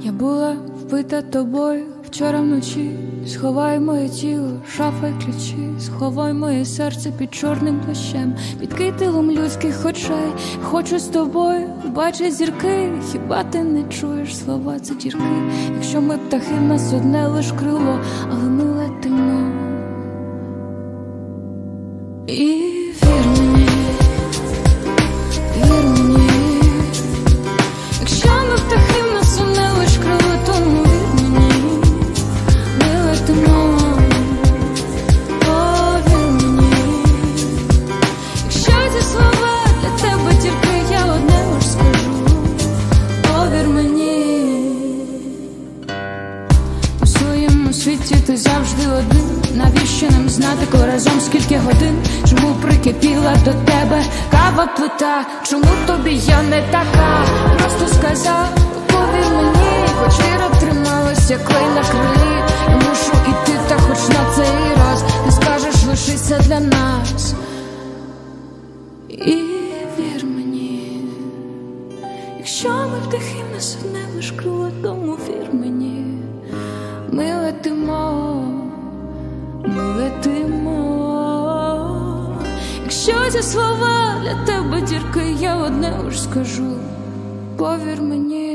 Я була вбита тобою вчора вночі. Сховай моє тіло, шафа й ключі. Сховай моє серце під чорним плащем, під кителом людських очей. Хочу з тобою бачить зірки. Хіба ти не чуєш слова, це дірки? Якщо ми птахи, в нас одне лиш крило, але ми летимо. І вір мені, вір мені. Якщо ми птахи, в нас одне лиш крило, тому вір мені, ми летимо. Повір мені. Якщо ці слова для тебе тільки, я одне лиш скажу. Повір мені. У своєму світі ти завжди один. Навіщо нам знати, коли разом скільки годин? Чому прикипіла до тебе кава плита? Чому тобі я не така? Просто сказав, повір мені. Хоч віра трималась, як клей на крилі. Я мушу іти, та хоч на цей раз ти скажеш, лишися для нас. І вір мені. Якщо ми птахи, в нас одне лиш крило, тому вір мені. Ми летимо, ми летимо. Якщо ці слова для тебе тільки, я одне лиш скажу. Повір мені.